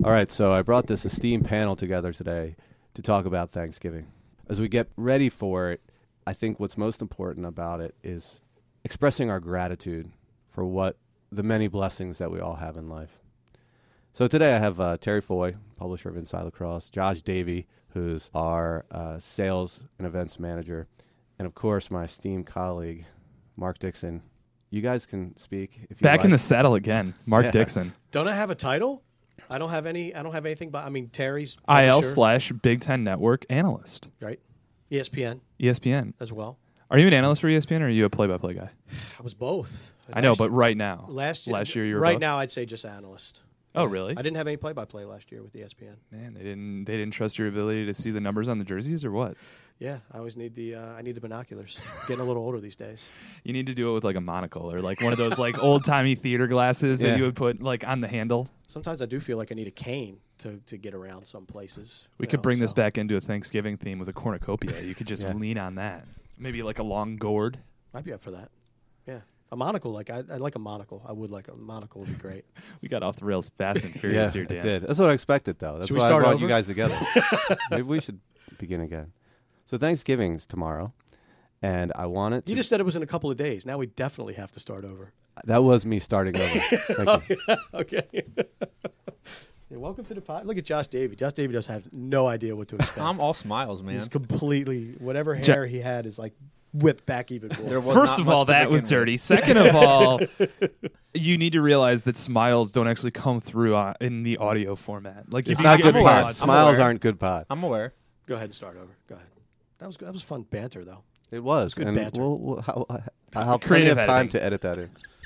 All right, so I brought this esteemed panel together today to talk about Thanksgiving. As we get ready for it, I think what's most important about it is expressing our gratitude for what the many blessings that we all have in life. So today I have Terry Foy, publisher of Inside Lacrosse, Josh Davey, who's our sales and events manager, and of course my esteemed colleague, Mark Dixon. You guys can speak if you Back like. in the saddle again, Mark Dixon. Don't I have a title? I don't have anything but Terry's IL publisher, / Big Ten Network analyst. right? ESPN ESPN. as well. Are you an analyst for ESPN or are you a play-by-play guy? I was both. I know, but right now. last year you were right both? now I'd say just analyst. Oh, Yeah. really? I didn't have any play-by-play last year with ESPN. Man, they didn't trust your ability to see the numbers on the jerseys or what? Yeah, I always need the binoculars. Getting a little older these days. You need to do it with like a monocle or like one of those like old-timey theater glasses that you would put like on the handle. Sometimes I do feel like I need a cane to get around some places. We could bring this back into a Thanksgiving theme with a cornucopia. You could just lean on that. Maybe like a long gourd. I'd be up for that. Yeah. A monocle, I like a monocle. I would like a monocle would be great. We got off the rails fast and Yeah, furious here, I Dan. did. That's what I expected, though. That's Should we why I start brought over? you guys together. Maybe we should begin again. So Thanksgiving's tomorrow, and I wanted to... You just said it was in a couple of days. Now we definitely have to start over. That was me starting over. Thank you. Okay. Yeah, welcome to the pod. Look at Josh Davey. Josh Davey does have no idea what to expect. I'm all smiles, man. He's completely whatever hair he had is like whipped back even more. There was First not of much all, to that was begin with. dirty. Second of all, you need to realize that smiles don't actually come through in the audio format. Like It's if you not give good me pod. a- Smiles aware. aren't good pod. I'm aware. Go ahead and start over. Go ahead. That was fun banter though. It was. Good And banter. I'll have plenty Creative of time editing. to edit that in.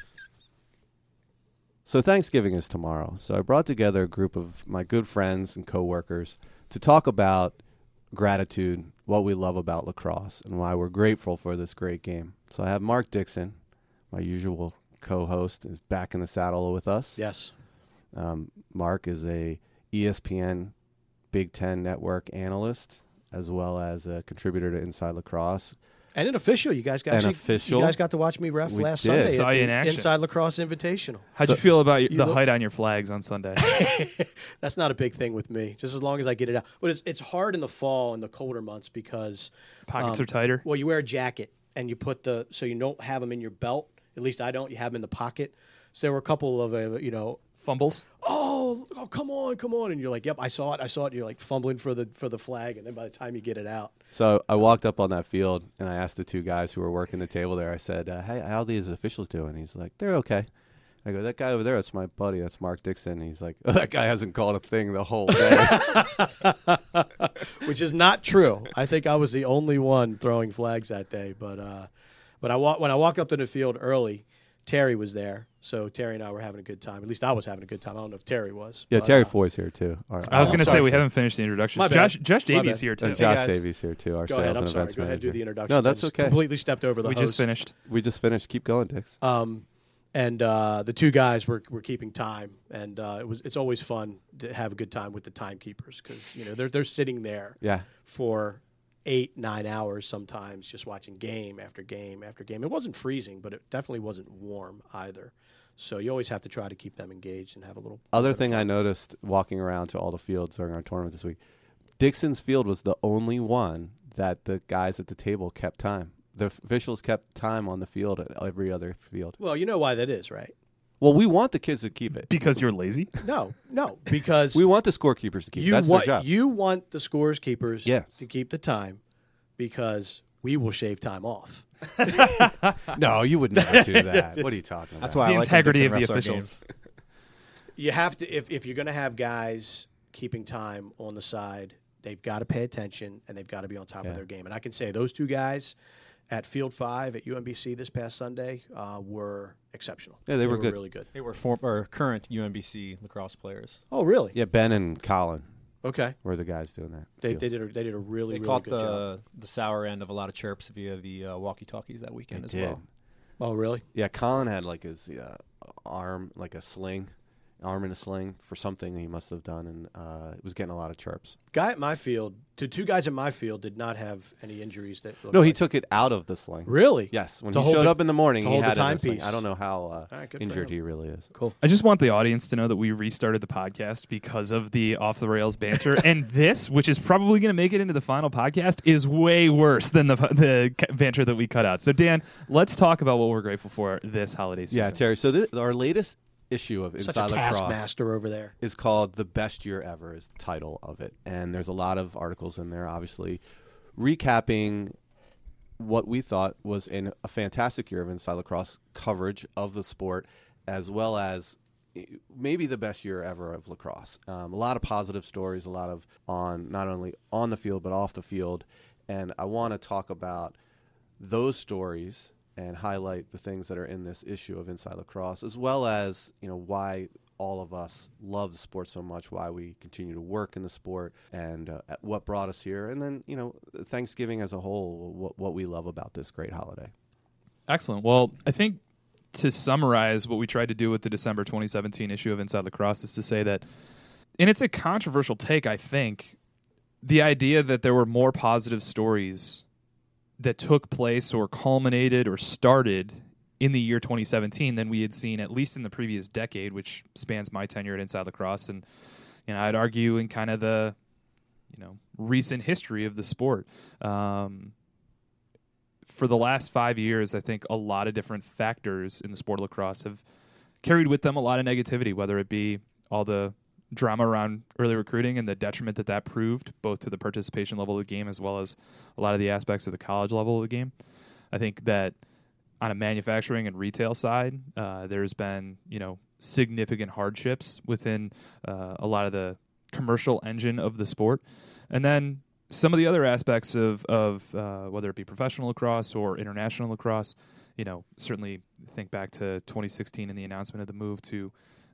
So Thanksgiving is tomorrow. So I brought together a group of my good friends and coworkers to talk about gratitude, what we love about lacrosse, and why we're grateful for this great game. So I have Mark Dixon, my usual co-host, is back in the saddle with us. Yes. Mark is a ESPN Big Ten Network analyst, as well as a contributor to Inside Lacrosse. And an official. You guys got An official. You guys got to watch me ref We last did. Sunday Saw at you the in action. Inside Lacrosse Invitational. How'd So- you feel about You the look- height on your flags on Sunday? That's not a big thing with me. Just as long as I get it out. But it's hard in the fall and the colder months because Pockets are tighter. well, you wear a jacket and you put so you don't have them in your belt. At least I don't. You have them in the pocket. So there were a couple of Fumbles. oh, come on, and you're like, yep, I saw it. And you're like fumbling for the flag, and then by the time you get it out, So I walked up on that field, and I asked the two guys who were working the table there, I said, hey, how are these officials doing? He's like, they're okay. I go, that guy over there, that's my buddy. That's Mark Dixon. He's like, oh, that guy hasn't called a thing the whole day. which is not true. I think I was the only one throwing flags that day, but when I walked up to the field early, Terry was there, so Terry and I were having a good time. At least I was having a good time. I don't know if Terry was. Yeah, but, Terry Foy's here, too. I was going to say sorry, we sir. haven't finished the introductions. My bad. Josh My Davies bad. here too. And Josh guys. Davies here, too, our Go sales ahead. I'm and sorry. events Go ahead. manager. Do the introduction. No, that's I just okay. Completely stepped over the We host. just finished. We just finished. Keep going, Dix. And the two guys were keeping time, and it's always fun to have a good time with the timekeepers because they're sitting there Yeah. for 8-9 hours sometimes just watching game after game after game. It wasn't freezing, but it definitely wasn't warm either. So you always have to try to keep them engaged and have a little. Other bit of thing I fun. noticed walking around to all the fields during our tournament this week, Dixon's field was the only one that the guys at the table kept time. The officials kept time on the field at every other field. Well, you know why that is, right? Well, we want the kids to keep it. Because you're lazy. No, because We want the scorekeepers to keep it. you That's want their job. you want the scores keepers Yes. to keep the time because we will shave time off. No, you would never do that. What are you talking about? That's why The I like when integrity Dixon of the refs our officials. games. You have to if you're going to have guys keeping time on the side, they've got to pay attention and they've got to be on top Yeah. of their game. And I can say those two guys at Field 5 at UMBC this past Sunday were exceptional. Yeah, they were good. really good. They were current UMBC lacrosse players. Oh, really? Yeah, Ben and Colin Okay. were the guys doing that. They field. did a really They really caught good job. the sour end of a lot of chirps via the walkie-talkies that weekend They as did. well. Oh, really? Yeah, Colin had like his arm, like a sling arm in a sling for something he must have done, and it was getting a lot of chirps. Guy at my field, two guys at my field did not have any injuries. That No, he like, took it out of the sling. really. Yes, when To he hold showed the- up in the morning, to he hold the had it in a sling. timepiece. I don't know how right, good for injured him. he really is. Cool. I just want the audience to know that we restarted the podcast because of the off the rails banter, and this, which is probably going to make it into the final podcast, is way worse than the banter that we cut out. So, Dan, let's talk about what we're grateful for this holiday season. Yeah, Terry. So our latest issue of Such Inside a Lacrosse taskmaster over there. is called "The Best Year Ever" is the title of it, and there's a lot of articles in there, obviously, recapping what we thought was a fantastic year of Inside Lacrosse coverage of the sport, as well as maybe the best year ever of lacrosse. A lot of positive stories, a lot of not only on the field but off the field, and I want to talk about those stories and highlight the things that are in this issue of Inside Lacrosse, as well as why all of us love the sport so much, why we continue to work in the sport, and what brought us here, and then Thanksgiving as a whole, what we love about this great holiday. Excellent. Well, I think to summarize what we tried to do with the December 2017 issue of Inside Lacrosse is to say that, and it's a controversial take, I think, the idea that there were more positive stories that took place or culminated or started in the year 2017 than we had seen at least in the previous decade, which spans my tenure at Inside Lacrosse, and I'd argue in kind of the recent history of the sport. For the last 5 years, I think a lot of different factors in the sport of lacrosse have carried with them a lot of negativity, whether it be all the drama around early recruiting and the detriment that proved both to the participation level of the game as well as a lot of the aspects of the college level of the game. I think that on a manufacturing and retail side, there's been significant hardships within a lot of the commercial engine of the sport, and then some of the other aspects of whether it be professional lacrosse or international lacrosse. Certainly think back to 2016 and the announcement of the move to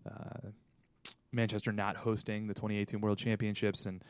Manchester not hosting the 2018 World Championships, and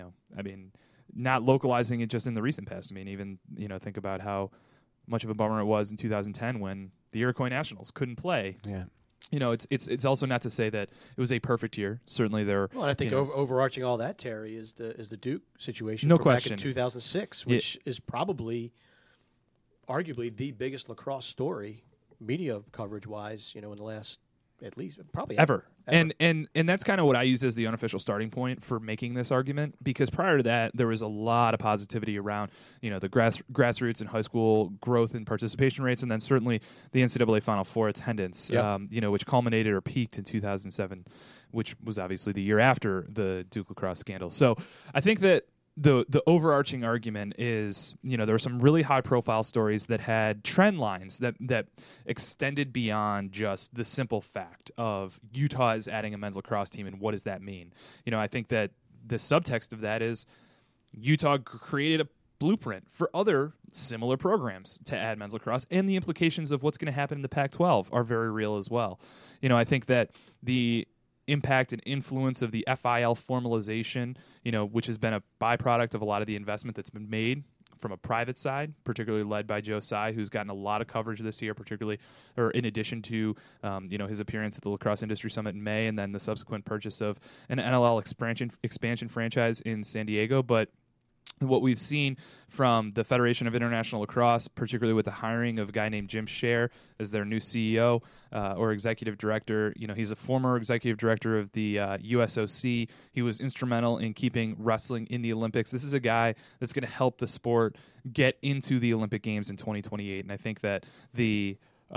not localizing it just in the recent past. Even think about how much of a bummer it was in 2010 when the Iroquois Nationals couldn't play. Yeah. It's also not to say that it was a perfect year. Certainly there. Well, I think overarching all that, Terry, is the Duke situation. No from question. Back in 2006, which is probably, arguably, the biggest lacrosse story, media coverage wise. In the last, at least, probably ever. And that's kind of what I use as the unofficial starting point for making this argument, because prior to that, there was a lot of positivity around, the grassroots and high school growth and participation rates, and then certainly the NCAA Final Four attendance, which culminated or peaked in 2007, which was obviously the year after the Duke lacrosse scandal. So I think that the overarching argument is, there were some really high-profile stories that had trend lines that extended beyond just the simple fact of Utah is adding a men's lacrosse team, and what does that mean? I think that the subtext of that is Utah created a blueprint for other similar programs to add men's lacrosse, and the implications of what's going to happen in the Pac-12 are very real as well. I think that the impact and influence of the FIL formalization, which has been a byproduct of a lot of the investment that's been made from a private side, particularly led by Joe Tsai, who's gotten a lot of coverage this year, in addition to his appearance at the Lacrosse Industry Summit in May, and then the subsequent purchase of an NLL expansion franchise in San Diego. But what we've seen from the Federation of International Lacrosse, particularly with the hiring of a guy named Jim Scher as their new CEO or executive director. He's a former executive director of the USOC. He was instrumental in keeping wrestling in the Olympics. This is a guy that's going to help the sport get into the Olympic Games in 2028. And I think that the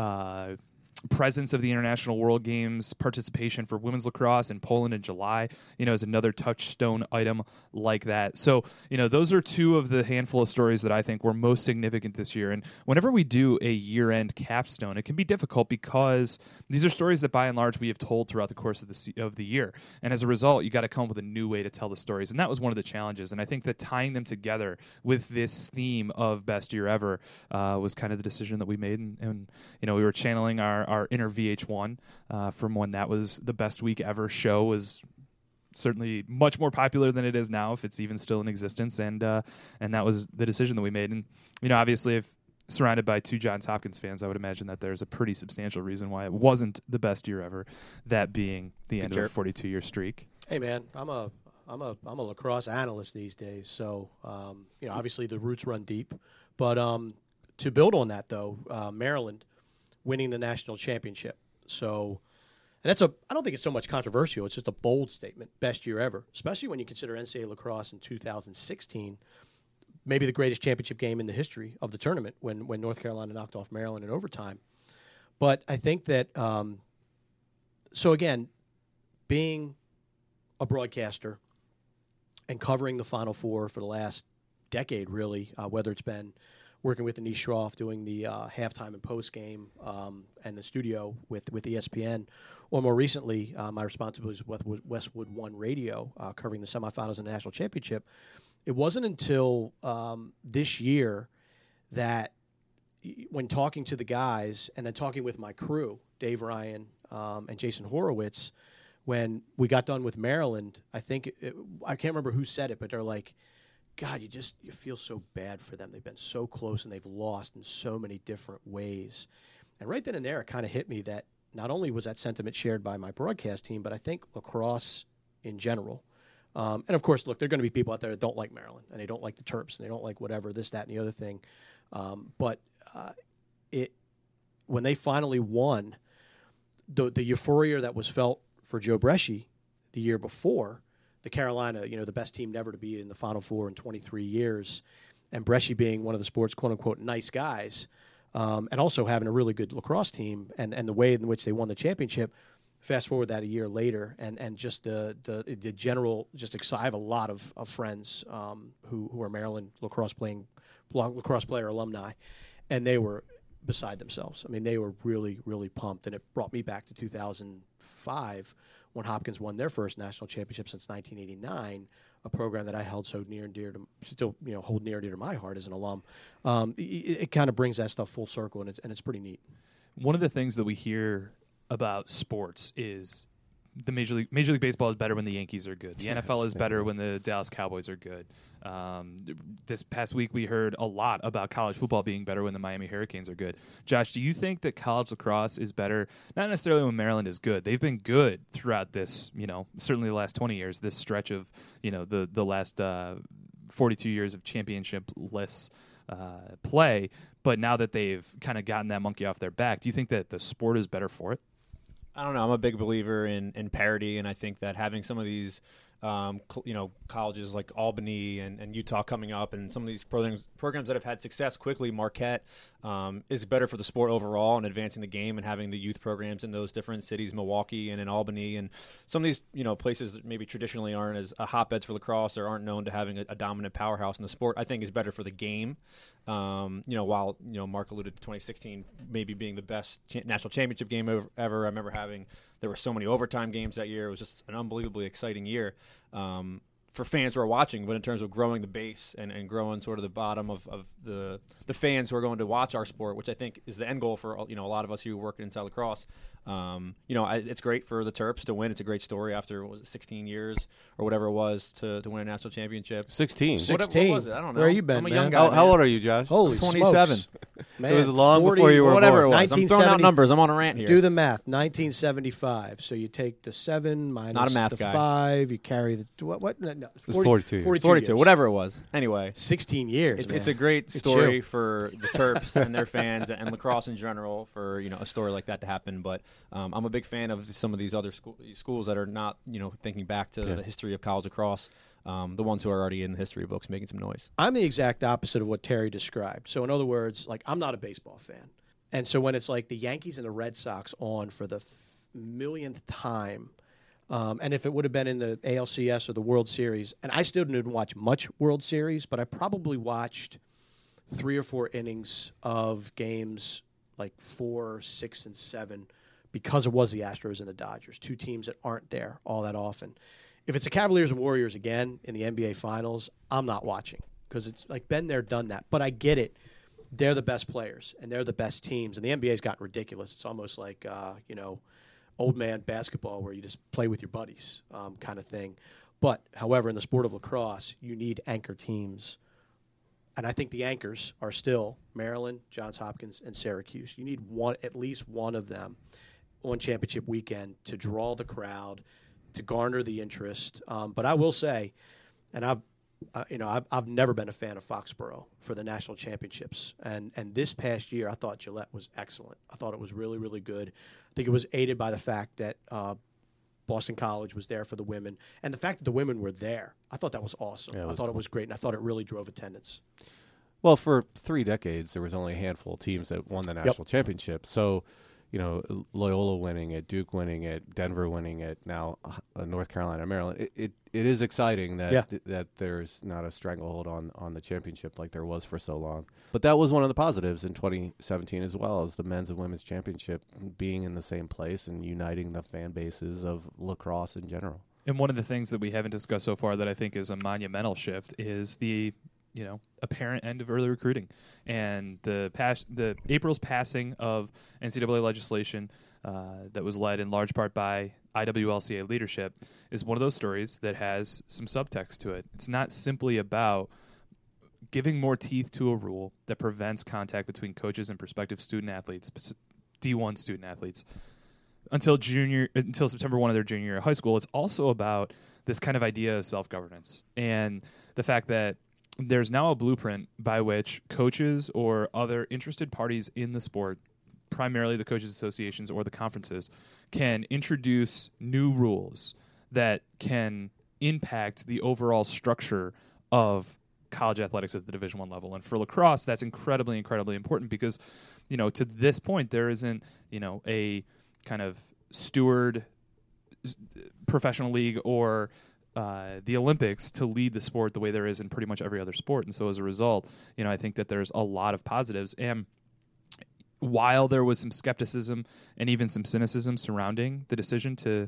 presence of the International World Games participation for women's lacrosse in Poland in July, is another touchstone item like that. So, those are two of the handful of stories that I think were most significant this year. And whenever we do a year-end capstone, it can be difficult because these are stories that by and large we have told throughout the course of the year. And as a result, you got to come up with a new way to tell the stories. And that was one of the challenges. And I think that tying them together with this theme of best year ever was kind of the decision that we made. And we were channeling our inner VH1 from when that was the best week ever show, was certainly much more popular than it is now, if it's even still in existence. And that was the decision that we made. And obviously, if surrounded by two Johns Hopkins fans, I would imagine that there's a pretty substantial reason why it wasn't the best year ever, that being the end of a 42-year streak. Hey, man, I'm a lacrosse analyst these days, so obviously the roots run deep. But to build on that, though, Maryland winning the national championship. So, and I don't think it's so much controversial. It's just a bold statement, best year ever, especially when you consider NCAA lacrosse in 2016, maybe the greatest championship game in the history of the tournament when North Carolina knocked off Maryland in overtime. But I think that, so again, being a broadcaster and covering the Final Four for the last decade, really, whether it's been working with Denise Schroff, doing the halftime and post-game and the studio with ESPN, or more recently, my responsibilities with Westwood One Radio, covering the semifinals and the national championship. It wasn't until this year that when talking to the guys and then talking with my crew, Dave Ryan and Jason Horowitz, when we got done with Maryland, I think I can't remember who said it, but they're like, God, you feel so bad for them. They've been so close and they've lost in so many different ways. And right then and there, it kind of hit me that not only was that sentiment shared by my broadcast team, but I think lacrosse in general. And of course, look, there are going to be people out there that don't like Maryland and they don't like the Terps and they don't like whatever, this, that, and the other thing. But when they finally won, the euphoria that was felt for Joe Bresci the year before, the Carolina, the best team never to be in the Final Four in 23 years, and Bresci being one of the sport's quote-unquote nice guys, and also having a really good lacrosse team, and the way in which they won the championship. Fast forward that a year later, and just the general I have a lot of friends who are Maryland lacrosse player alumni, and they were beside themselves. I mean, they were really, really pumped, and it brought me back to 2005 when Hopkins won their first national championship since 1989, a program that I held so near and dear to, still hold near and dear to my heart as an alum. It kind of brings that stuff full circle, and it's pretty neat. One of the things that we hear about sports is the Major League Baseball is better when the Yankees are good. The NFL is better when the Dallas Cowboys are good. This past week, we heard a lot about college football being better when the Miami Hurricanes are good. Josh, do you think that college lacrosse is better, not necessarily when Maryland is good? They've been good throughout this, certainly the last 20 years, this stretch of, the last 42 years of championship-less play. But now that they've kind of gotten that monkey off their back, do you think that the sport is better for it? I don't know. I'm a big believer in parity, and I think that having some of these, colleges like Albany and Utah coming up, and some of these programs that have had success quickly, Marquette, is better for the sport overall and advancing the game, and having the youth programs in those different cities, Milwaukee and in Albany, and some of these places that maybe traditionally aren't as hotbeds for lacrosse or aren't known to having a dominant powerhouse in the sport, I think is better for the game. While Mark alluded to 2016 maybe being the best national championship game ever. I remember there were so many overtime games that year. It was just an unbelievably exciting year for fans who are watching. But in terms of growing the base and growing sort of the bottom of the fans who are going to watch our sport, which I think is the end goal for a lot of us who work inside lacrosse. It's great for the Terps to win. It's a great story after 16 years or whatever it was to win a national championship. 16. 16. What was it? I don't know. Where you been, I'm a man? young guy. How old are you, Josh? Holy 27. smokes. Man, It was long 40, before you were Whatever born. it was. I'm throwing out 1970. numbers. I'm on a rant here. Do the math. 1975. So you take the 7 minus Not a math the guy. 5. You carry the what? No, was 42. 42, years. whatever it was. Anyway. 16 years. It's man. a great It's story you. for the Terps and their fans and lacrosse in general for a story like that to happen. But I'm a big fan of some of these other schools that are not thinking back to the history of college lacrosse. The ones who are already in the history books making some noise. I'm the exact opposite of what Terry described. So in other words, I'm not a baseball fan, and so when it's like the Yankees and the Red Sox on for the millionth time. And if it would have been in the ALCS or the World Series, and I still didn't watch much World Series, but I probably watched 3 or 4 innings of games like 4, 6, and 7 because it was the Astros and the Dodgers, 2 teams that aren't there all that often. If it's the Cavaliers and Warriors again in the NBA Finals, I'm not watching because it's like been there, done that. But I get it. They're the best players, and they're the best teams. And the NBA's gotten ridiculous. It's almost like, old man basketball where you just play with your buddies kind of thing. But, however, in the sport of lacrosse, you need anchor teams And I think the anchors are still Maryland, Johns Hopkins, and Syracuse. You need at least one of them on championship weekend to draw the crowd, to garner the interest. But I will say, and I've never been a fan of Foxborough for the national championships. And this past year, I thought Gillette was excellent. I thought it was really, really good. I think it was aided by the fact that Boston College was there for the women. And the fact that the women were there, I thought that was awesome. I thought it was great, and I thought it really drove attendance. Well, for 3 decades, there was only a handful of teams that won the national championship. So, Loyola winning it, Duke winning it, Denver winning it, now North Carolina, Maryland. It is exciting that that there's not a stranglehold on the championship like there was for so long. But that was one of the positives in 2017 as well, as the men's and women's championship being in the same place and uniting the fan bases of lacrosse in general. And one of the things that we haven't discussed so far that I think is a monumental shift is the apparent end of early recruiting, and the April's passing of NCAA legislation that was led in large part by IWLCA leadership is one of those stories that has some subtext to it. It's not simply about giving more teeth to a rule that prevents contact between coaches and prospective student athletes, D1 student athletes, until September 1 of their junior year of high school. It's also about this kind of idea of self-governance and the fact that there's now a blueprint by which coaches or other interested parties in the sport, primarily the coaches associations or the conferences, can introduce new rules that can impact the overall structure of college athletics at the Division I level. And for lacrosse, that's incredibly, incredibly important because, to this point, there isn't, a kind of steward professional league or the Olympics to lead the sport the way there is in pretty much every other sport. And so as a result, I think that there's a lot of positives. And while there was some skepticism and even some cynicism surrounding the decision to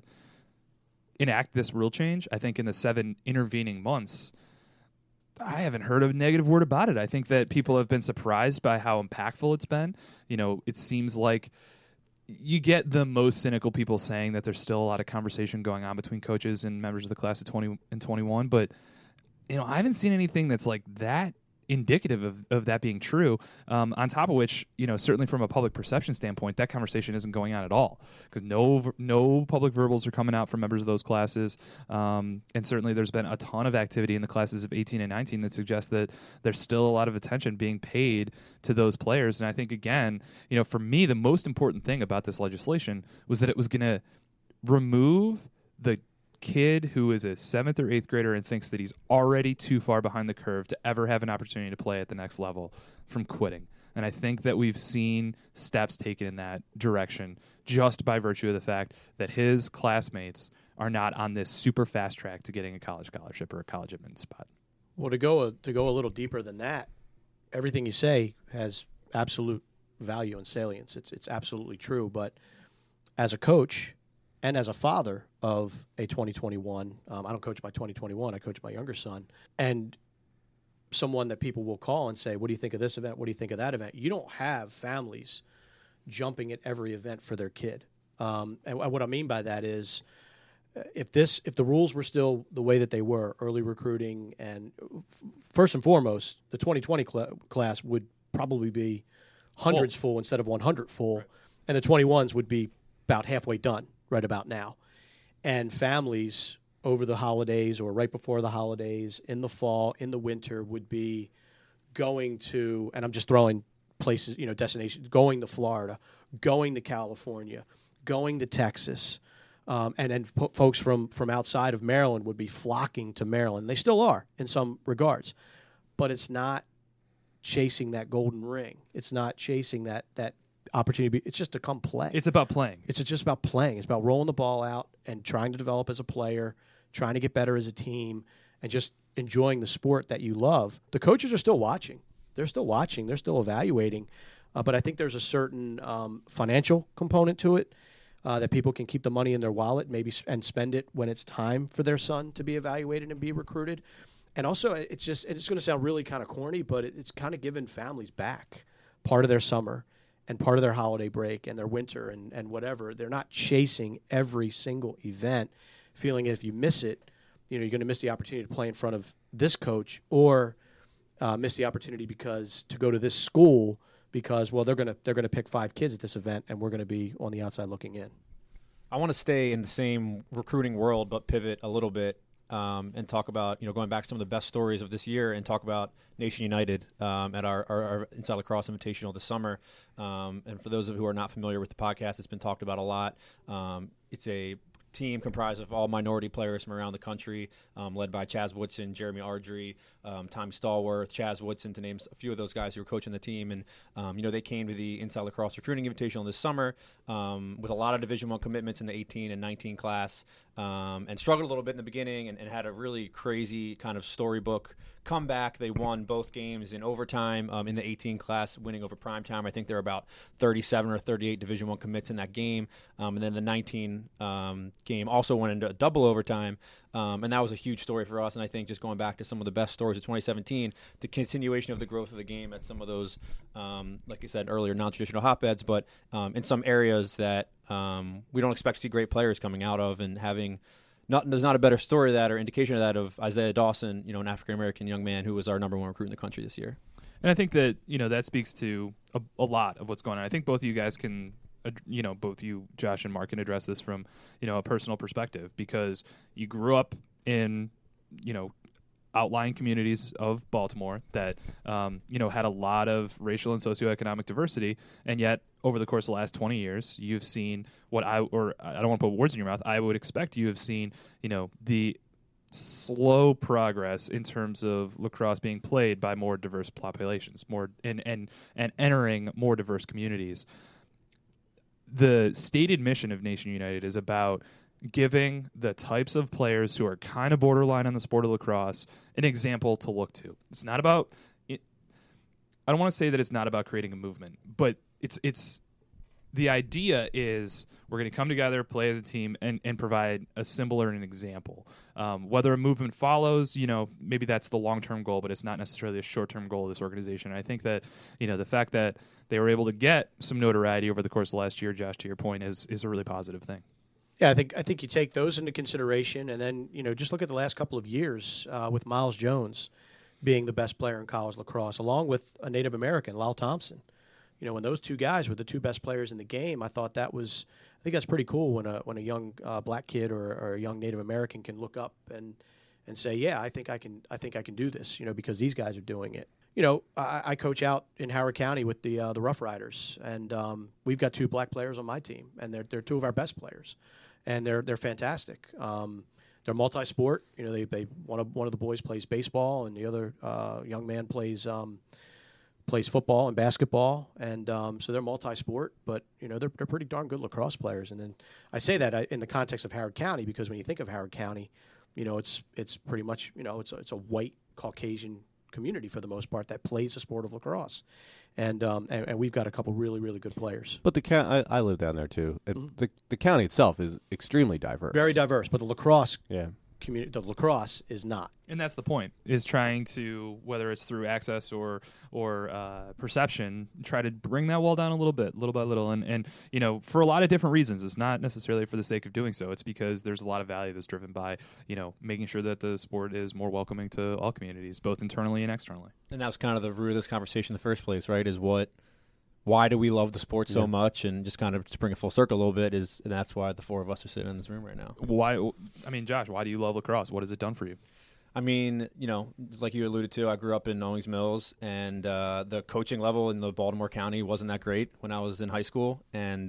enact this rule change, I think in the 7 intervening months, I haven't heard a negative word about it. I think that people have been surprised by how impactful it's been. It seems like you get the most cynical people saying that there's still a lot of conversation going on between coaches and members of the class of 20 and 21, but I haven't seen anything that's like that indicative of that being true. On top of which, certainly from a public perception standpoint, that conversation isn't going on at all because no public verbals are coming out from members of those classes. And certainly there's been a ton of activity in the classes of 18 and 19 that suggests that there's still a lot of attention being paid to those players. And I think, again, for me, the most important thing about this legislation was that it was going to remove the kid who is a 7th or 8th grader and thinks that he's already too far behind the curve to ever have an opportunity to play at the next level from quitting. And I think that we've seen steps taken in that direction just by virtue of the fact that his classmates are not on this super fast track to getting a college scholarship or a college admission spot. Well, to go a little deeper than that, everything you say has absolute value and salience. It's absolutely true. But as a coach and as a father of a 2021, I don't coach my 2021, I coach my younger son, and someone that people will call and say, what do you think of this event? What do you think of that event? You don't have families jumping at every event for their kid. And what I mean by that is if the rules were still the way that they were, early recruiting, and first and foremost, the 2020 class would probably be hundreds full instead of 100 full, right. And the 21s would be about halfway done right about now. And families over the holidays or right before the holidays, in the fall, in the winter, would be going to, and I'm just throwing places, destinations, going to Florida, going to California, going to Texas, and then folks from outside of Maryland would be flocking to Maryland. They still are in some regards, but it's not chasing that golden ring. It's not chasing that opportunity. It's just to come play. It's about playing. It's just about playing. It's about rolling the ball out and trying to develop as a player, trying to get better as a team, and just enjoying the sport that you love. The coaches are still watching. They're still watching. They're still evaluating. But I think there's a certain financial component to it that people can keep the money in their wallet maybe and spend it when it's time for their son to be evaluated and be recruited. And also, it's going to sound really kind of corny, but it's kind of giving families back part of their summer and part of their holiday break and their winter and whatever. They're not chasing every single event, feeling if you miss it, you're going to miss the opportunity to play in front of this coach or missed the opportunity to go to this school because they're gonna pick 5 kids at this event, and we're gonna be on the outside looking in. I want to stay in the same recruiting world, but pivot a little bit and talk about, going back to some of the best stories of this year and talk about Nation United at our Inside Lacrosse Invitational this summer. And for those of you who are not familiar with the podcast, it's been talked about a lot. It's a team comprised of all minority players from around the country, led by Chaz Woodson, Jeremy Ardrey, Tommy Stallworth, Chaz Woodson, to name a few of those guys who were coaching the team. And, they came to the Inside Lacrosse Recruiting Invitational this summer with a lot of Division I commitments in the 18 and 19 class, and struggled a little bit in the beginning and had a really crazy kind of storybook comeback. They won both games in overtime in the 18 class, winning over Primetime. I think there were about 37 or 38 Division I commits in that game. And then the 19 game also went into double overtime. And that was a huge story for us. And I think just going back to some of the best stories of 2017, the continuation of the growth of the game at some of those, like I said earlier, non-traditional hotbeds, but in some areas that we don't expect to see great players coming out of, and having there's not a better story of that or indication of that of Isaiah Dawson, an African-American young man who was our number 1 recruit in the country this year. And I think that, that speaks to a lot of what's going on. I think both of you guys can, both you, Josh and Mark, can address this from, a personal perspective, because you grew up in, outlying communities of Baltimore that, had a lot of racial and socioeconomic diversity, and yet over the course of the last 20 years, you've seen I don't want to put words in your mouth, I would expect you have seen, the slow progress in terms of lacrosse being played by more diverse populations, more and entering more diverse communities. The stated mission of Nation United is about giving the types of players who are kind of borderline on the sport of lacrosse an example to look to. It's not about it. I don't want to say that it's not about creating a movement, but it's the idea is we're going to come together, play as a team, and provide a symbol or an example. Whether a movement follows, maybe that's the long-term goal, but it's not necessarily a short-term goal of this organization. And I think that, the fact that they were able to get some notoriety over the course of last year, Josh, to your point, is a really positive thing. Yeah, I think you take those into consideration, and then just look at the last couple of years with Miles Jones being the best player in college lacrosse, along with a Native American, Lyle Thompson. When those two guys were the 2 best players in the game, I think that's pretty cool when a young black kid or a young Native American can look up and say, yeah, I think I can do this, because these guys are doing it. I coach out in Howard County with the Rough Riders, and we've got 2 black players on my team, and they're 2 of our best players, and they're fantastic. They're multi-sport. They one of the boys plays baseball, and the other young man plays football and basketball, and so they're multi-sport. But they're pretty darn good lacrosse players. And then I say that in the context of Howard County, because when you think of Howard County, it's pretty much it's a white Caucasian community for the most part that plays the sport of lacrosse, and we've got a couple really, really good players. But I live down there too. The county itself is extremely diverse, very diverse. But the lacrosse community, the lacrosse is not. And that's the point, is trying to, whether it's through access or perception, try to bring that wall down a little bit, little by little. And for a lot of different reasons. It's not necessarily for the sake of doing so. It's because there's a lot of value that's driven by, making sure that the sport is more welcoming to all communities, both internally and externally. And that was kind of the root of this conversation in the first place, right, is why do we love the sport so much? And just kind of to bring it full circle a little bit, and that's why the 4 of us are sitting in this room right now. Josh, why do you love lacrosse? What has it done for you? I mean, like you alluded to, I grew up in Owings Mills, and the coaching level in the Baltimore County wasn't that great when I was in high school. And,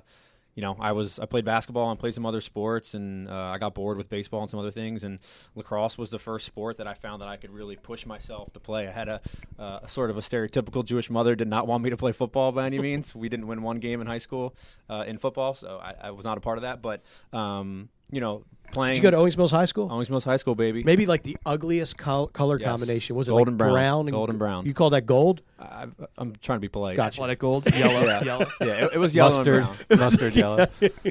I played basketball and played some other sports, and I got bored with baseball and some other things. And lacrosse was the first sport that I found that I could really push myself to play. I had a sort of a stereotypical Jewish mother, did not want me to play football by any means. We didn't win 1 game in high school in football, so I was not a part of that. But, playing. Did you go to Owings Mills High School? Owings Mills High School, baby. Maybe like the ugliest color combination. Was it gold like and brown? Brown and gold and brown. You call that gold? I'm trying to be polite. Gotcha. Athletic gold, yellow, yellow. Yeah, it was yellow mustard, and brown. mustard yellow.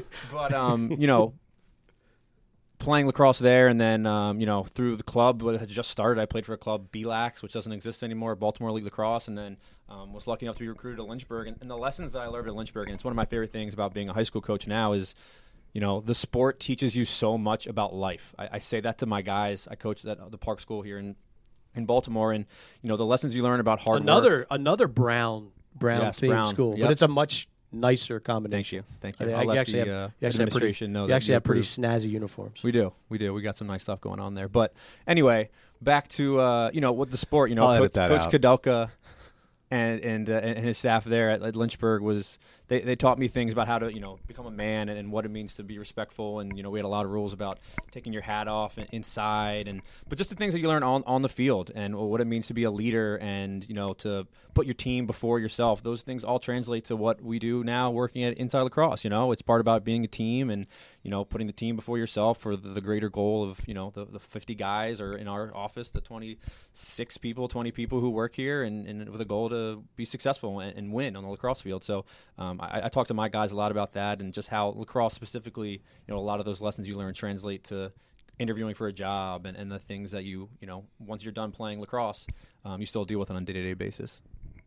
But playing lacrosse there, and then through the club that had just started, I played for a club, BLAX, which doesn't exist anymore, Baltimore League Lacrosse, and then was lucky enough to be recruited to Lynchburg. And the lessons that I learned at Lynchburg, and it's one of my favorite things about being a high school coach now, is the sport teaches you so much about life. I say that to my guys. I coach at the Park School here in in Baltimore, and the lessons you learn about hard work. Another Brown Yes, themed Brown. school, Yep. but it's a much nicer combination. Thank you. I I'll think let you actually the have- you actually have administration know You that actually have pretty approve. snazzy uniforms. We do. We got some nice stuff going on there. But anyway, back to what the sport. I'll edit that Coach out. Kudelka and his staff there at Lynchburg was they taught me things about how to become a man and what it means to be respectful. And we had a lot of rules about taking your hat off inside, but just the things that you learn on the field and what it means to be a leader and to put your team before yourself. Those things all translate to what we do now working at Inside Lacrosse. It's part about being a team and putting the team before yourself for the greater goal of the 50 guys, or in our office the 20 people who work here, and with a goal to be successful and win on the lacrosse field. So I talk to my guys a lot about that, and just how lacrosse specifically, a lot of those lessons you learn translate to interviewing for a job and the things that you once you're done playing lacrosse, you still deal with on a day-to-day basis.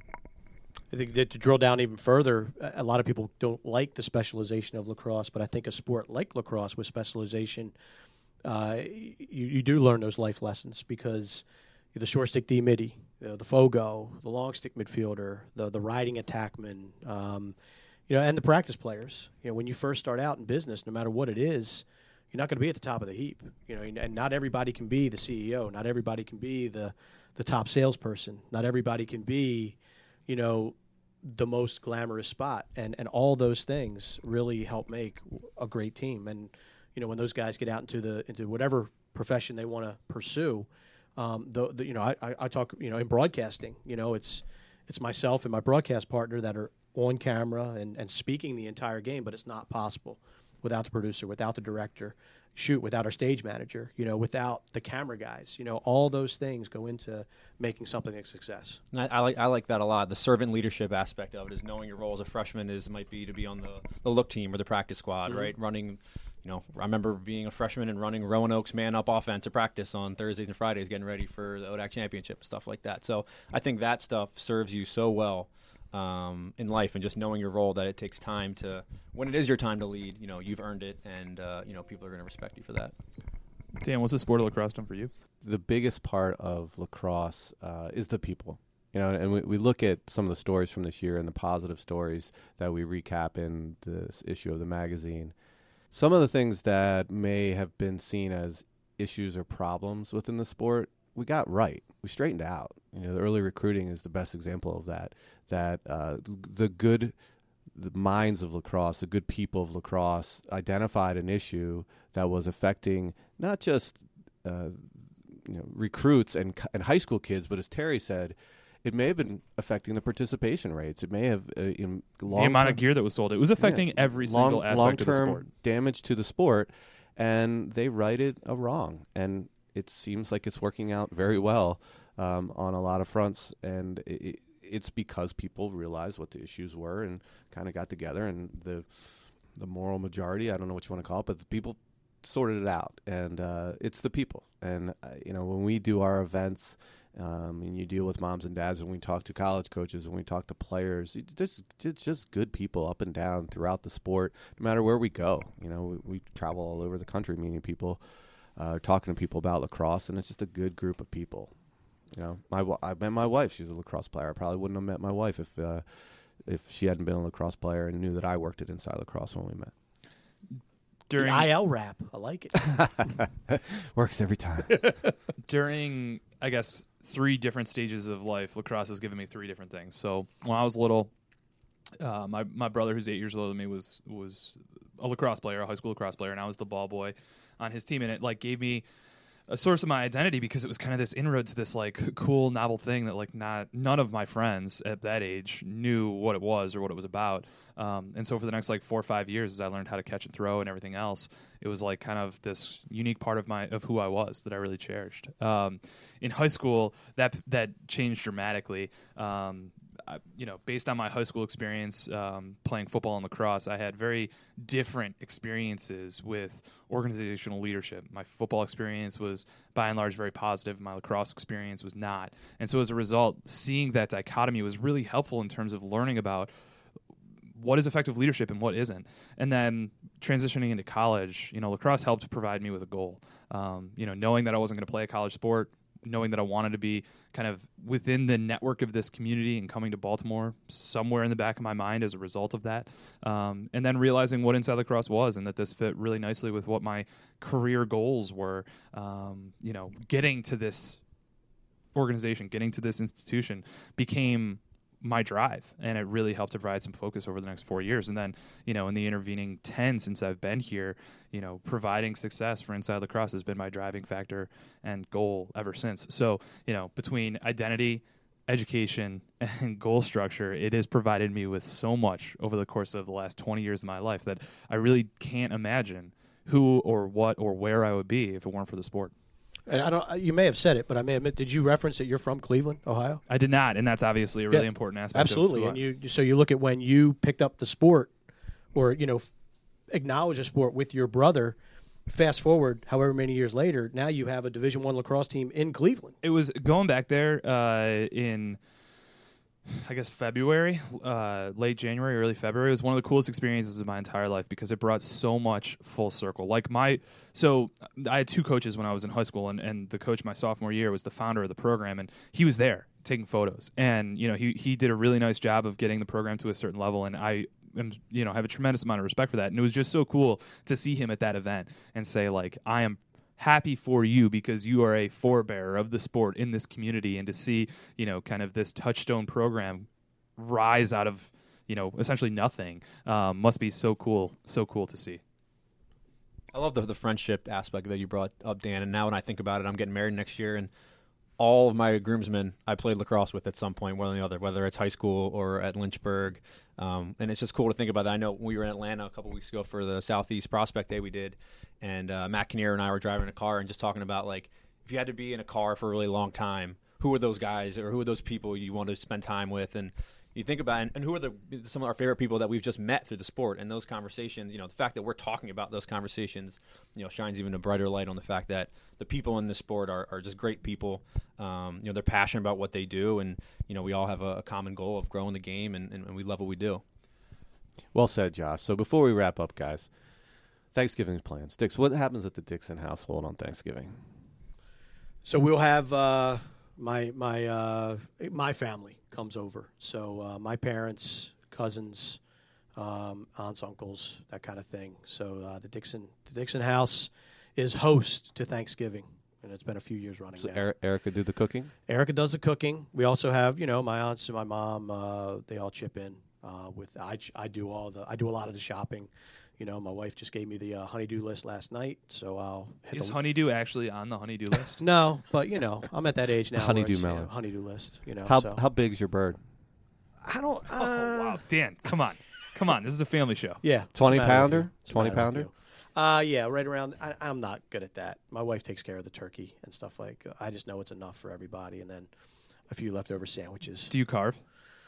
I think that to drill down even further, a lot of people don't like the specialization of lacrosse, but I think a sport like lacrosse with specialization, you do learn those life lessons, because the short stick D midi, the fogo, the long stick midfielder, the riding attackman, and the practice players. When you first start out in business, no matter what it is, you're not going to be at the top of the heap. And not everybody can be the CEO. Not everybody can be the top salesperson. Not everybody can be the most glamorous spot, and all those things really help make a great team. And when those guys get out into whatever profession they want to pursue, I talk in broadcasting. It's myself and my broadcast partner that are on camera and speaking the entire game, but it's not possible without the producer, without the director, without our stage manager, without the camera guys. All those things go into making something a success. And I like that a lot. The servant leadership aspect of it is knowing your role as a freshman might be to be on the look team or the practice squad, right? Running, I remember being a freshman and running Roanoke's man-up offense at practice on Thursdays and Fridays, getting ready for the ODAC championship, stuff like that. So I think that stuff serves you so well in life, and just knowing your role, that it takes time to, when it is your time to lead, you've earned it, and people are going to respect you for that. Dan, what's the sport of lacrosse done for you? The biggest part of lacrosse is the people. And we look at some of the stories from this year and the positive stories that we recap in this issue of the magazine. Some of the things that may have been seen as issues or problems within the sport, we got right. We straightened out. The early recruiting is the best example of that. The minds of lacrosse, the good people of lacrosse, identified an issue that was affecting not just recruits and high school kids, but as Terry said, it may have been affecting the participation rates. It may have in The amount of gear that was sold. It was affecting every single aspect of the sport. Long-term damage to the sport, and they righted a wrong. And it seems like it's working out very well on a lot of fronts. And it's because people realized what the issues were and kind of got together. And the moral majority, I don't know what you want to call it, but the people sorted it out. And it's the people. And, when we do our events, and you deal with moms and dads, and we talk to college coaches, and we talk to players, it's just good people up and down throughout the sport, no matter where we go. We travel all over the country meeting people, talking to people about lacrosse, and it's just a good group of people. I met my wife. She's a lacrosse player. I probably wouldn't have met my wife if she hadn't been a lacrosse player and knew that I worked at Inside Lacrosse when we met. During The IL rap, I like it. Works every time. during, I guess, 3 different stages of life, lacrosse has given me 3 different things. So when I was little, my brother, who's 8 years older than me, was a lacrosse player, a high school lacrosse player, and I was the ball boy on his team, and it gave me a source of my identity, because it was kind of this inroad to this cool, novel thing that none of my friends at that age knew what it was or what it was about. And so for the next 4 or 5 years, as I learned how to catch and throw and everything else, it was kind of this unique part of who I was that I really cherished. In high school, that changed dramatically. Based on my high school experience playing football and lacrosse, I had very different experiences with organizational leadership. My football experience was, by and large, very positive. My lacrosse experience was not. And so as a result, seeing that dichotomy was really helpful in terms of learning about what is effective leadership and what isn't. And then transitioning into college, lacrosse helped provide me with a goal. Knowing that I wasn't going to play a college sport knowing that I wanted to be kind of within the network of this community and coming to Baltimore somewhere in the back of my mind as a result of that. And then realizing what Inside Lacrosse was and that this fit really nicely with what my career goals were, getting to this organization, getting to this institution became my drive, and it really helped to provide some focus over the next 4 years. And then, in the intervening 10 since I've been here, providing success for Inside Lacrosse has been my driving factor and goal ever since. So, between identity, education, and goal structure, it has provided me with so much over the course of the last 20 years of my life that I really can't imagine who or what or where I would be if it weren't for the sport. And you may have said it, but I may admit, did you reference that you're from Cleveland, Ohio? I did not, and that's obviously a really important aspect. Absolutely, and so you look at when you picked up the sport, or acknowledge a sport with your brother. Fast forward, however many years later, now you have a Division I lacrosse team in Cleveland. It was going back there in, I guess, February, late January, early February. It was one of the coolest experiences of my entire life because it brought so much full circle. So I had two coaches when I was in high school, and the coach my sophomore year was the founder of the program, and he was there taking photos. And, he did a really nice job of getting the program to a certain level, and I have a tremendous amount of respect for that. And it was just so cool to see him at that event and say, I am happy for you because you are a forebearer of the sport in this community, and to see, kind of this touchstone program rise out of, essentially nothing, must be so cool to see. I love the friendship aspect that you brought up, Dan. And now when I think about it, I'm getting married next year, and all of my groomsmen I played lacrosse with at some point, one or the other, whether it's high school or at Lynchburg. And it's just cool to think about that. I know we were in Atlanta a couple weeks ago for the Southeast Prospect Day we did, and Matt Kinnear and I were driving in a car and just talking about, if you had to be in a car for a really long time, who are those guys or who are those people you want to spend time with? And you think about it, and who are some of our favorite people that we've just met through the sport, and those conversations, the fact that we're talking about those conversations, shines even a brighter light on the fact that the people in this sport are just great people. They're passionate about what they do, and, we all have a common goal of growing the game, and we love what we do. Well said, Josh. So before we wrap up, guys, Thanksgiving plans. Dix, what happens at the Dixon household on Thanksgiving? So we'll have my family comes over. So my parents, cousins, aunts, uncles, that kind of thing. So the Dixon house is host to Thanksgiving, and it's been a few years running. So now. Erica do the cooking? Erica does the cooking. We also have, my aunts and my mom. They all chip in. I do a lot of the shopping. My wife just gave me the honeydew list last night, so I'll hit Is honeydew actually on the honeydew list? No, but I'm at that age now. Honeydew where it's, melon. Honeydew list. How big's your bird? I don't. Oh, wow, Dan, come on, this is a family show. Yeah, 20-pounder. 20-pounder. Yeah, right around. I'm not good at that. My wife takes care of the turkey and stuff like. I just know it's enough for everybody, and then a few leftover sandwiches. Do you carve?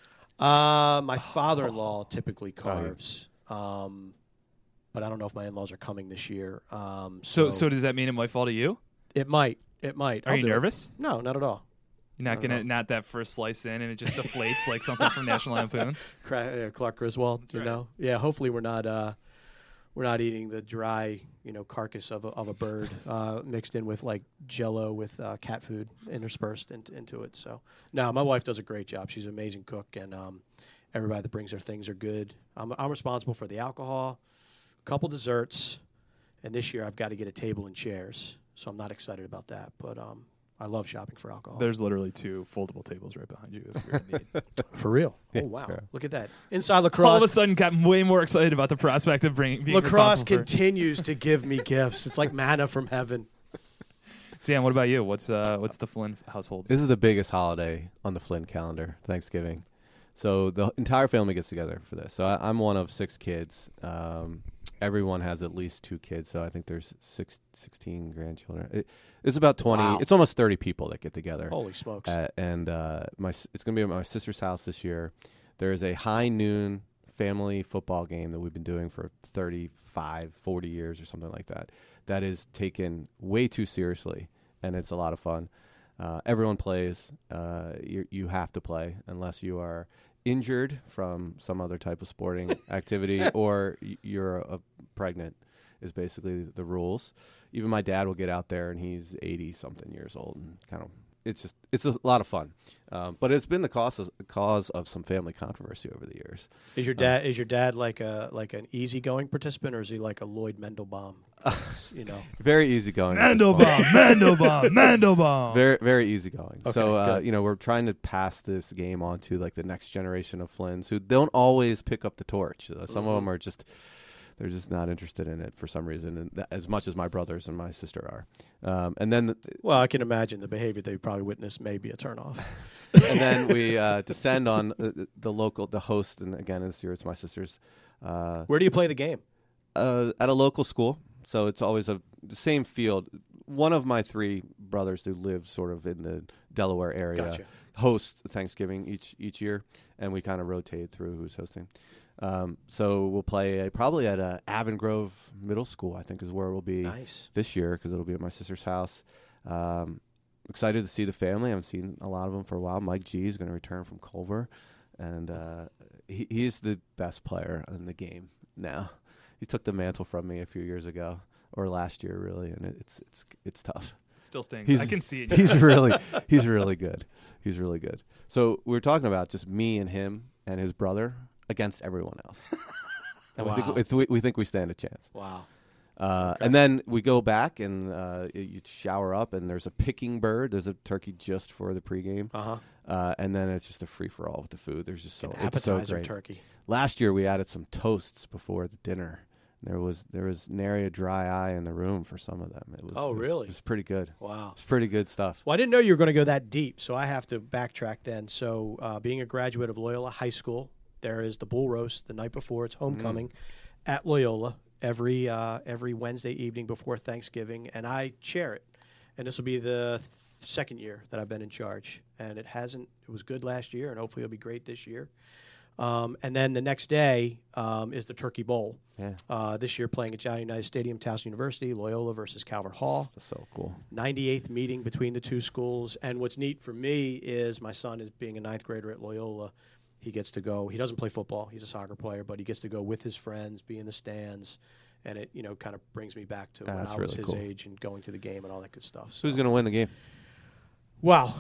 My father-in-law typically carves. But I don't know if my in-laws are coming this year. So does that mean it might fall to you? It might. Are you nervous? No, not at all. You're not that first slice in and it just deflates like something from National Lampoon? Clark Griswold, That's right. Yeah, hopefully we're not eating the dry, carcass of a bird mixed in with like Jell-O with cat food interspersed into it. So, no, my wife does a great job. She's an amazing cook, and everybody that brings their things are good. I'm responsible for the alcohol, a couple desserts, and this year I've got to get a table and chairs. So I'm not excited about that, but I love shopping for alcohol. There's literally 2 foldable tables right behind you if you're in need. For real? Yeah, Oh, wow. yeah. Look at that. Inside Lacrosse. All of a sudden got way more excited about the prospect of being Lacrosse responsible for- continues to give me gifts. It's like manna from heaven. Dan, what about you? What's the Flynn household? This is the biggest holiday on the Flynn calendar, Thanksgiving. So the entire family gets together for this. So I'm one of 6 kids. Everyone has at least 2 kids, so I think there's 16 grandchildren. It's about 20. Wow. It's almost 30 people that get together. Holy smokes. And it's going to be at my sister's house this year. There is a high noon family football game that we've been doing for 35, 40 years or something like that. That is taken way too seriously, and it's a lot of fun. Everyone plays. You have to play unless you are injured from some other type of sporting activity or you're pregnant. is basically the rules. Even my dad will get out there, and he's 80-something years old, and kind of it's a lot of fun. But it's been the cause of some family controversy over the years. Is your dad like an easygoing participant, or is he like a Lloyd Mendelbaum? Very easygoing. Mandelbaum. Very, very easygoing. Okay, So, good. we're trying to pass this game on to like the next generation of Flynns who don't always pick up the torch. Some of them are they're just not interested in it for some reason, and as much as my brothers and my sister are. And then, Well, I can imagine the behavior they probably witnessed may be a turnoff. and then we descend on the host, and again this year it's my sister's. Where do you play the game? At a local school, so it's always the same field. One of my three brothers who live sort of in the Delaware area Gotcha. hosts Thanksgiving each year, and we kind of rotate through who's hosting. So we'll play probably at Avon Grove Middle School, I think is where we'll be Nice. this year, because it'll be at my sister's house. Excited to see the family. I haven't seen a lot of them for a while. Mike G is going to return from Culver, and he is the best player in the game now. He took the mantle from me a few years ago, or last year really, and it's tough. Still stings. He's- I can see it. He's really good. He's really good. So we were talking about just me and him and his brother against everyone else, and Wow. we think we stand a chance. Wow. And then we go back and you shower up, and there's a picking bird. There's a turkey just for the pregame, and then it's just a free for all with the food. There's just An it's so appetizer great. turkey. Last year we added some toasts before the dinner. There was nary a dry eye in the room for some of them. Really? It was pretty good. Wow. It's pretty good stuff. Well, I didn't know you were going to go that deep, so I have to backtrack then. So, being a graduate of Loyola High School, there is the bull roast the night before. It's homecoming at Loyola every Wednesday evening before Thanksgiving, and I chair it. And this will be the second year that I've been in charge, and it was good last year, and hopefully it'll be great this year. And then the next day is the Turkey Bowl. Yeah. This year playing at Jolly United Stadium, Towson University, Loyola versus Calvert Hall. That's so cool. 98th meeting between the two schools. And what's neat for me is my son is being a ninth grader at Loyola. He gets to go. He doesn't play football. He's a soccer player, but he gets to go with his friends, be in the stands. And it, kind of brings me back to when I was really his cool. age and going to the game and all that good stuff. So. Who's going to win the game? Wow.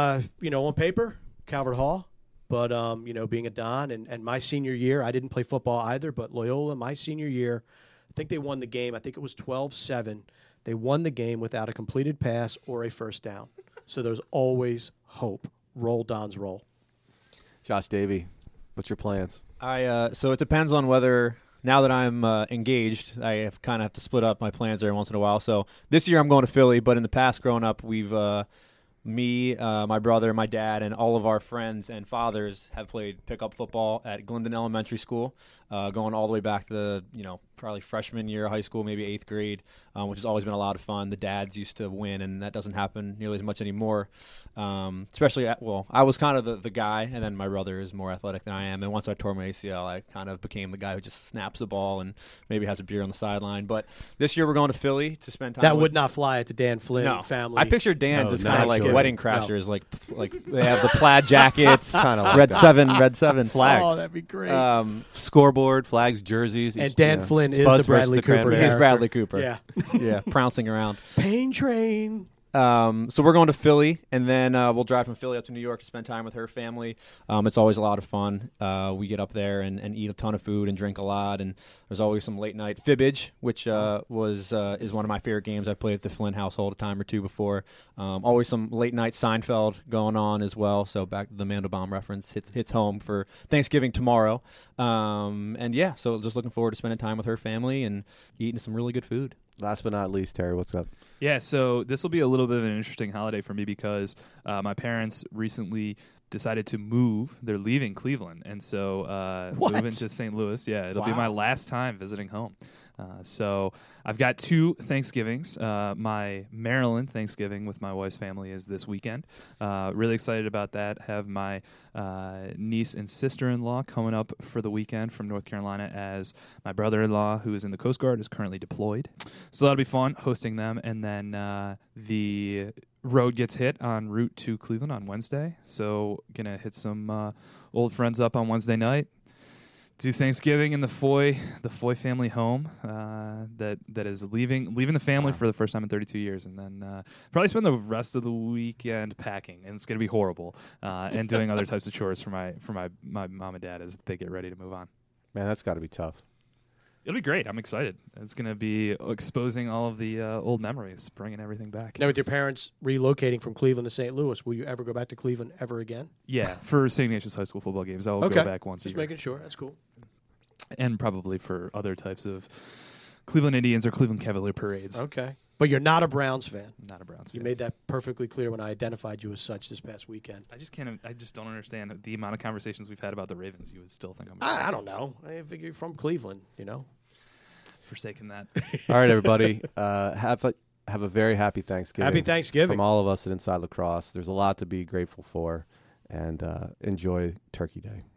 On paper, Calvert Hall. But, being a Don and my senior year, I didn't play football either, but Loyola, my senior year, I think they won the game. I think it was 12-7. They won the game without a completed pass or a first down. So there's always hope. Roll, Dons, roll. Josh Davey, what's your plans? So it depends on whether, now that I'm engaged, I kind of have to split up my plans every once in a while. So this year I'm going to Philly, but in the past growing up, we've me, my brother, my dad, and all of our friends and fathers have played pickup football at Glendon Elementary School, going all the way back to, probably freshman year of high school, maybe 8th grade, which has always been a lot of fun. The dads used to win, and that doesn't happen nearly as much anymore. Especially, I was kind of the guy, and then my brother is more athletic than I am. And once I tore my ACL, I kind of became the guy who just snaps the ball and maybe has a beer on the sideline. But this year we're going to Philly to spend time That with would not fly at the Dan Flynn family. I picture Dan's as kind of like actually. wedding crashers, like they have the plaid jackets, Kinda like red that. 7 Flags. Oh, that'd be great. Scoreboard, flags, jerseys. And Dan Flynn is Spuds the Bradley versus Cooper Cranberries. He's character. Bradley Cooper. Yeah. Yeah, pouncing around. Pain train. So we're going to Philly, and then we'll drive from Philly up to New York to spend time with her family. It's always a lot of fun. We get up there and eat a ton of food and drink a lot, and there's always some late night fibbage, which is one of my favorite games. I played at the Flynn household a time or two before. Always some late night Seinfeld going on as well. So back to the Mandelbaum reference hits home for Thanksgiving tomorrow. So just looking forward to spending time with her family and eating some really good food. Last but not least, Terry, what's up? Yeah, so this will be a little bit of an interesting holiday for me because my parents recently decided to move. They're leaving Cleveland, and so moving to St. Louis. Yeah, it'll be my last time visiting home. So I've got 2 Thanksgivings. My Maryland Thanksgiving with my wife's family is this weekend. Really excited about that. Have my niece and sister-in-law coming up for the weekend from North Carolina, as my brother-in-law, who is in the Coast Guard, is currently deployed. So that'll be fun hosting them. And then the road gets hit en route to Cleveland on Wednesday. So gonna hit some old friends up on Wednesday night. do Thanksgiving in the Foy family home that is leaving the family for the first time in 32 years, and then probably spend the rest of the weekend packing, and it's going to be horrible, and doing other types of chores for my mom and dad as they get ready to move on. Man, that's got to be tough. It'll be great. I'm excited. It's going to be exposing all of the old memories, bringing everything back. Now, with your parents relocating from Cleveland to St. Louis, will you ever go back to Cleveland ever again? Yeah, for St. Ignatius High School football games, I will go back once a Just year. making sure. That's cool. And probably for other types of Cleveland Indians or Cleveland Cavalier parades. Okay. But you're not a Browns fan. Not a Browns You fan. made that perfectly clear when I identified you as such this past weekend. I just don't understand the amount of conversations we've had about the Ravens. You would still think I'm a Browns I fan. don't know. I figure you're from Cleveland, you know. Forsaken that. All right, everybody. Have a very happy Thanksgiving. Happy Thanksgiving. From all of us at Inside Lacrosse. There's a lot to be grateful for, and enjoy Turkey Day.